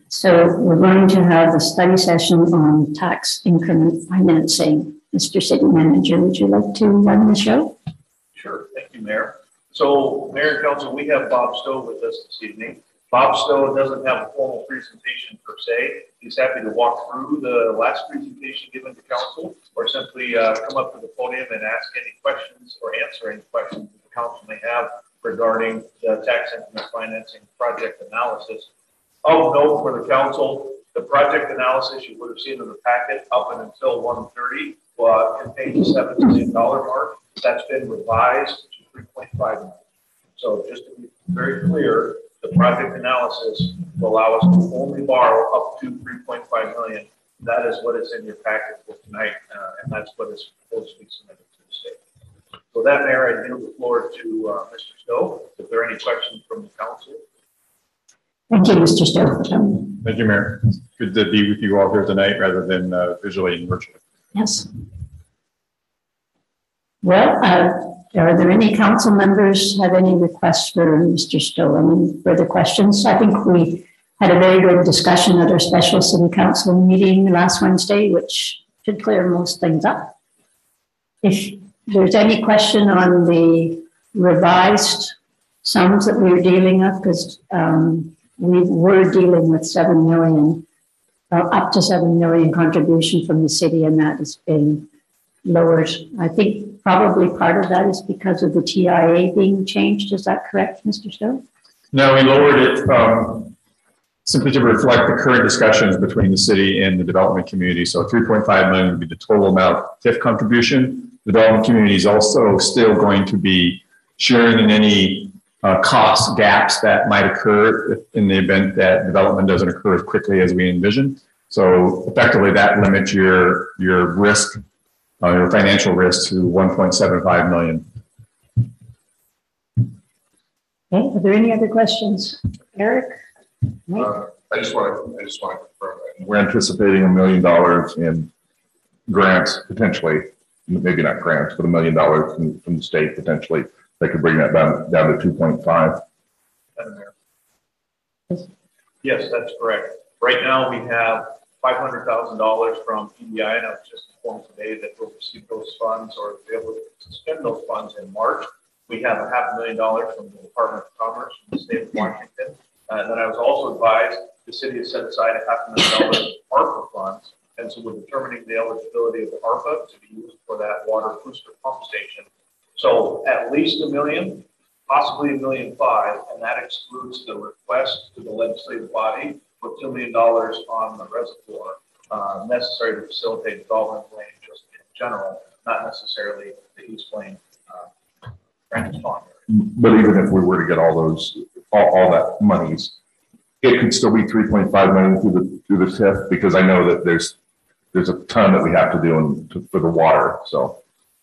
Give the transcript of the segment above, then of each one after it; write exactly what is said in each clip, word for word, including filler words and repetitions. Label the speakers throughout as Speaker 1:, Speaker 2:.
Speaker 1: So we're going to have a study session on tax increment financing. Mister City Manager, would you like to run the show?
Speaker 2: Sure, thank you, Mayor. So, Mayor and Council, we have Bob Stowe with us this evening. Bob Stowe doesn't have a formal presentation per se. He's happy to walk through the last presentation given to Council, or simply uh, come up to the podium and ask any questions or answer any questions that the Council may have regarding the tax increment financing project analysis. Of note for the Council, the project analysis you would have seen in the packet up and until one thirty uh, contained the seven million dollar mark. That's been revised to three point five million. So just to be very clear, the project analysis will allow us to only borrow up to three point five million. That is what is in your packet for tonight, uh, and that's what is supposed to be submitted to the state. So that, Mayor, I yield the floor to uh, Mister Stowe. If there are any questions from the Council.
Speaker 1: Thank you, Mister Stowe.
Speaker 3: Thank you, Mayor. It's good to be with you all here tonight rather than uh, visually and virtually.
Speaker 1: Yes. Well, uh, are there any council members have any requests for Mister Stowe? Any further questions? I think we had a very good discussion at our special city council meeting last Wednesday, which should clear most things up. If there's any question on the revised sums that we were dealing with, because um, we were dealing with seven million, uh, up to seven million contribution from the city, and that has been lowered. I think probably part of that is because of the T I A being changed. Is that correct, Mister Stowe?
Speaker 3: No, we lowered it um, simply to reflect the current discussions between the city and the development community. So three point five million would be the total amount T I F contribution. The development community is also still going to be sharing in any uh, cost gaps that might occur in the event that development doesn't occur as quickly as we envision. So effectively that limits your, your risk, uh, your financial risk to one point seven five million.
Speaker 1: Okay, are there any other questions? Eric?
Speaker 4: Uh, I just want to, I just want to confirm that we're anticipating a million dollars in grants potentially, maybe not grants, but a million dollars from, from the state potentially. They could bring that down down to two point five.
Speaker 2: Yes, that's correct. Right now we have five hundred thousand dollars from P D I, and I was just informed today that we'll receive those funds or be able to spend those funds in March. We have a half a million dollars from the Department of Commerce from the state of Washington. Uh, and then I was also advised the city has set aside a half a million dollars ARPA funds. And so we're determining the eligibility of the ARPA to be used for that water booster pump station. So at least a million, possibly a million five, and that excludes the request to the legislative body for two million dollars on the reservoir uh, necessary to facilitate development of land just in general, not necessarily the East Plain uh, Francis Pond area.
Speaker 4: But even if we were to get all those, all, all that monies, it could still be three point five million through the through the T I F, because I know that there's there's a ton that we have to do in, to, for the water. So.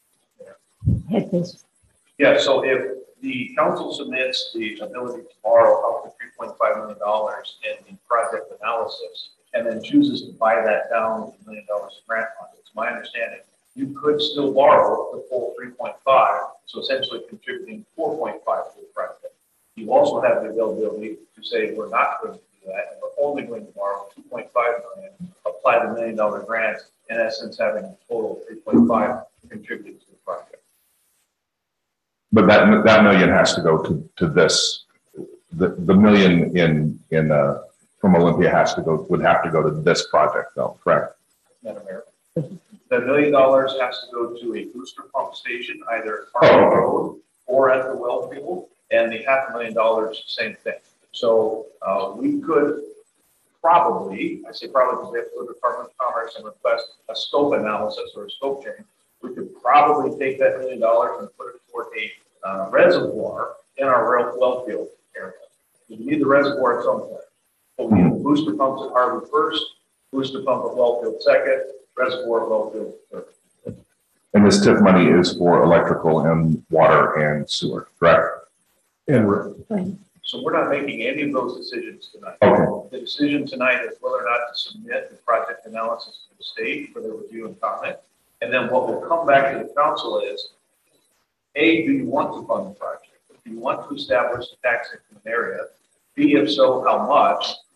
Speaker 2: Yeah, so if the council submits the ability to borrow up to three point five million dollars in the project analysis and then chooses to buy that down with a million dollars in grant funds, it's my understanding you could still borrow the full three point five, so essentially contributing four point five to the project. You also have the availability to say we're not going to do that, and we're only going to borrow two point five million, apply the million dollar grant, in essence having a total three point five contributed to the project.
Speaker 4: But that that million has to go to, to this. The the million in in uh, from Olympia has to go would have to go to this project though, correct?
Speaker 2: Not America. The million dollars has to go to a booster pump station, either at
Speaker 4: oh,
Speaker 2: Park
Speaker 4: okay.
Speaker 2: Road or at the well field, and the half a million dollars, same thing. So uh, we could probably, I say probably because we have to go to the Department of Commerce and request a scope analysis or a scope change. We could probably take that million dollars and put it toward a uh, reservoir in our well field area. We need the reservoir at some point. But we need booster pumps at Harvard first, booster pump at Wellfield second, reservoir at Wellfield third.
Speaker 4: And this T I F money is for electrical and water and sewer, correct? And
Speaker 1: Right.
Speaker 2: So we're not making any of those decisions tonight.
Speaker 4: okay.
Speaker 2: The decision tonight is whether or not to submit the project analysis to the state for their review and comment. And then what will come back to the council is, A, do you want to fund the project? Do you want to establish a tax increment area? B, if so, how much?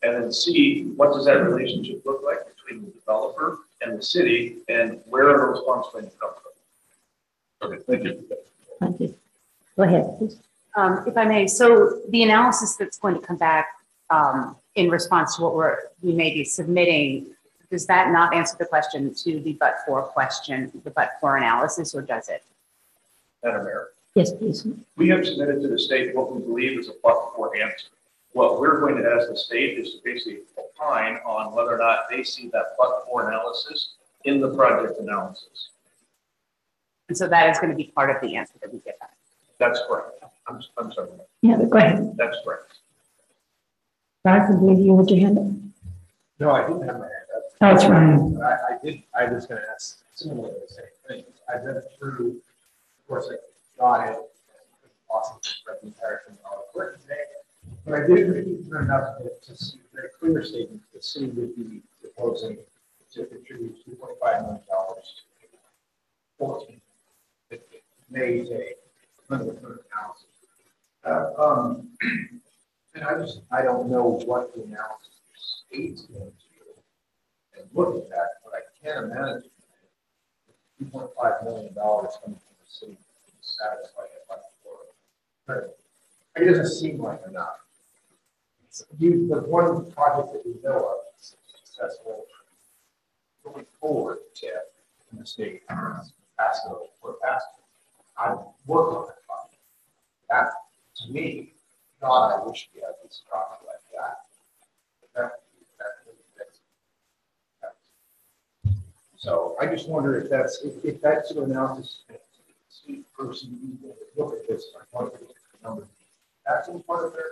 Speaker 2: And then C, what does that relationship look like between the developer and the city, and where are those funds going to come from? Okay, thank you.
Speaker 1: Thank you. Go ahead, please.
Speaker 5: Um, if I may, so the analysis that's going to come back um, in response to what we're, we may be submitting, does that not answer the question to the but-for question, the but-for analysis, or does it?
Speaker 2: Madam Mayor,
Speaker 1: Yes, please.
Speaker 2: we have submitted to the state what we believe is a but-for answer. What we're going to ask the state is to basically opine on whether or not they see that but-for analysis in the project analysis.
Speaker 5: And so that is going to be part of the answer that we get back.
Speaker 2: That's correct. I'm, I'm sorry.
Speaker 1: Yeah, but go ahead.
Speaker 2: That's correct.
Speaker 1: Ralph, I believe you had your hand up.
Speaker 6: No, I didn't have my hand up.
Speaker 1: Oh, it's Ryan.
Speaker 6: I, I did, I was gonna ask similarly the same thing. I've been through, of course, I got it. Awesome, read the entire thing all work today. But I did read through enough to, to see a very clear statement, the city would be proposing to contribute two point five million dollars to fourteen. It made a clinical analysis. Uh, um, and I just, I don't know what the analysis states going to do and look at that, but I can't imagine two point five million dollars coming from the city to satisfy it by the It doesn't seem like enough. You, the one project that we know of is successful going forward, Ted, in the state, Pasco, or Pasco. I work on that project. That, to me, God, I wish we had this project like that. That, that, that, that. So I just wonder if that's, if, if that sort of analysis, the person you look at this, I want to look at the numbers. That's in part of their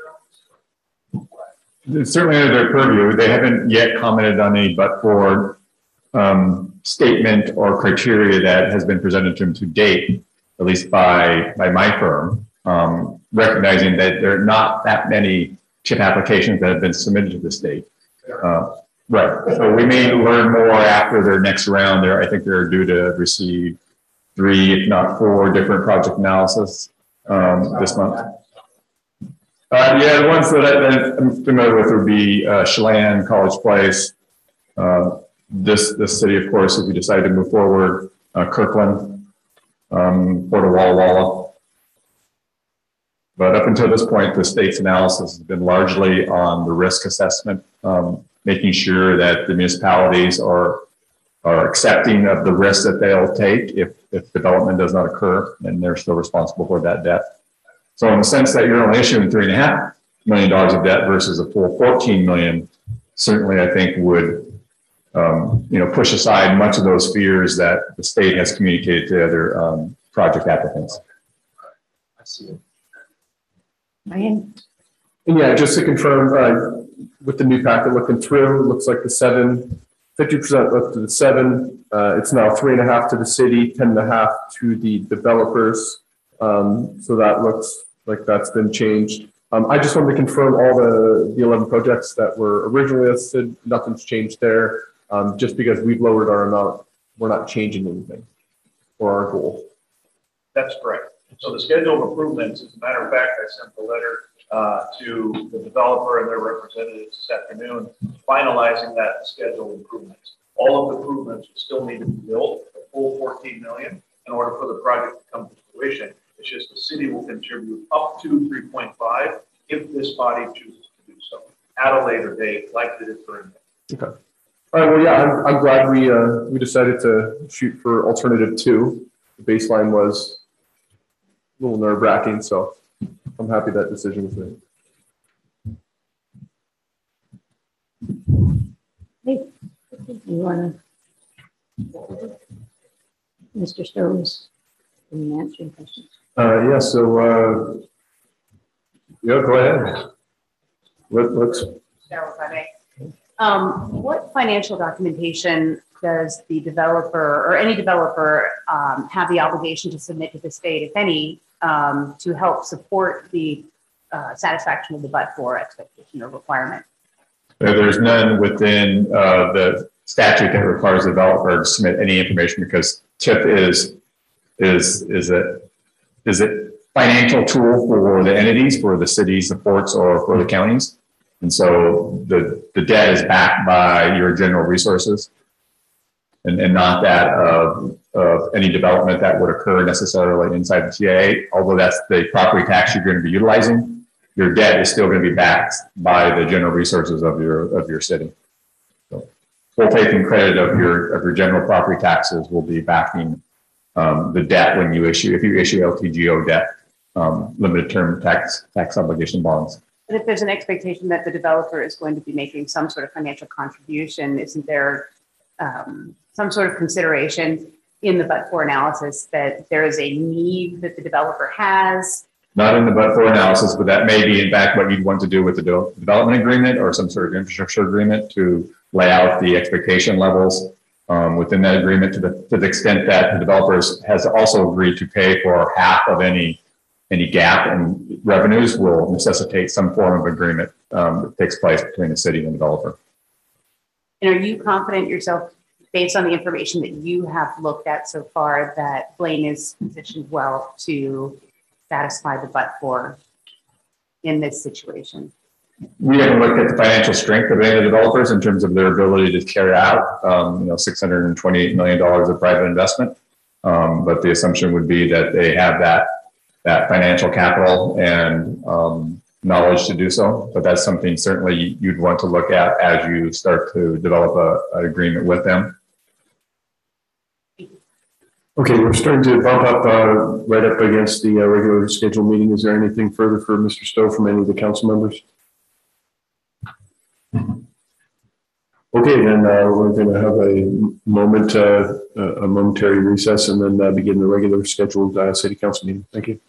Speaker 3: It's certainly under their purview. They haven't yet commented on any but-for um, statement or criteria that has been presented to them to date, at least by, by my firm, um, recognizing that there are not that many chip applications that have been submitted to the state. Uh, right. So we may learn more after their next round. There, I think they're due to receive three, if not four, different project analysis um, this month. Uh, yeah, the ones that, I, that I'm familiar with would be uh, Chelan, College Place, uh, this this city, of course, if we decide to move forward, uh, Kirkland, um, Port of Walla Walla. But up until this point, the state's analysis has been largely on the risk assessment, um, making sure that the municipalities are are accepting of the risk that they'll take if if development does not occur, and they're still responsible for that debt. So in the sense that you're only issuing three and a half million dollars of debt versus a full fourteen million, certainly I think would, um, you know, push aside much of those fears that the state has communicated to other um, project applicants.
Speaker 6: I see it.
Speaker 1: Ryan?
Speaker 7: And yeah, just to confirm, uh, with the new packet looking through, it looks like the seven, fifty percent left to the seven. Uh, it's now three and a half to the city, ten and a half to the developers. Um, so that looks like that's been changed. Um, I just wanted to confirm all the, the eleven projects that were originally listed, nothing's changed there. Um, just because we've lowered our amount, we're not changing anything for our goal.
Speaker 2: That's correct. So the schedule of improvements, as a matter of fact, I sent the letter uh, to the developer and their representatives this afternoon, finalizing that schedule of improvements. All of the improvements will still need to be built, the full fourteen million, in order for the project to come to fruition. It's just the city will contribute up to three point five if this body chooses to do so at a later date, like it is during.
Speaker 7: Okay. All right. Well, yeah, I'm, I'm glad we uh, we decided to shoot for alternative two. The baseline was a little nerve wracking, so I'm happy that decision was made.
Speaker 1: Hey, you want to? Mister Stowe's in answering questions.
Speaker 4: Uh, yeah, so, uh, yeah, go ahead. Let, let's,
Speaker 5: Cheryl, if I may. Um, what financial documentation does the developer or any developer um, have the obligation to submit to the state, if any, um, to help support the uh, satisfaction of the but-for expectation or requirement?
Speaker 3: There's none within uh, the statute that requires the developer to submit any information, because T I P is is is a is a financial tool for the entities, for the cities, the ports, or for the counties. And so the, the debt is backed by your general resources and, and not that of, of any development that would occur necessarily inside the T I A. Although that's the property tax you're going to be utilizing, your debt is still going to be backed by the general resources of your, of your city. So full faith and credit of your, of your general property taxes will be backing um, the debt when you issue, if you issue L T G O debt, um, limited term tax, tax obligation bonds.
Speaker 5: But if there's an expectation that the developer is going to be making some sort of financial contribution, isn't there um, some sort of consideration in the but-for analysis that there is a need that the developer has?
Speaker 3: Not in the but-for analysis, but that may be in fact what you'd want to do with the de development agreement or some sort of infrastructure agreement to lay out the expectation levels um, within that agreement to the, to the extent that the developers has also agreed to pay for half of any any gap in revenues will necessitate some form of agreement um, that takes place between the city and the developer.
Speaker 5: And are you confident yourself, based on the information that you have looked at so far, that Blaine is positioned well to satisfy the but-for in this situation?
Speaker 3: We haven't looked at the financial strength of any of the developers in terms of their ability to carry out, um, you know, six hundred twenty-eight million dollars of private investment. Um, but the assumption would be that they have that that financial capital and um, knowledge to do so. But that's something certainly you'd want to look at as you start to develop a, an agreement with them.
Speaker 7: Okay, we're starting to bump up uh, right up against the uh, regular scheduled meeting. Is there anything further for Mister Stowe from any of the council members? Okay, then uh, we're going to have a moment, uh, a momentary recess, and then uh, begin the regular scheduled uh, city council meeting. Thank you.